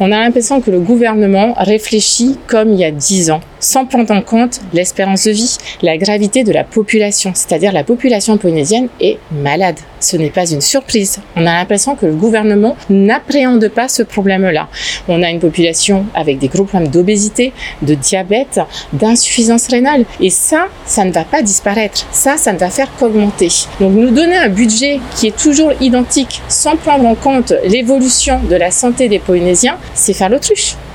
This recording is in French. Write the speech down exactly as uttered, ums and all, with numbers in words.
On a l'impression que le gouvernement réfléchit comme il y a dix ans, sans prendre en compte l'espérance de vie, la gravité de la population, c'est-à-dire la population polynésienne est malade. Ce n'est pas une surprise. On a l'impression que le gouvernement n'appréhende pas ce problème-là. On a une population avec des gros problèmes d'obésité, de diabète, d'insuffisance rénale. Et ça, ça ne va pas disparaître. Ça, ça ne va faire qu'augmenter. Donc nous donner un budget qui est toujours identique, sans prendre en compte l'évolution de la santé des Polynésiens, c'est faire l'autruche.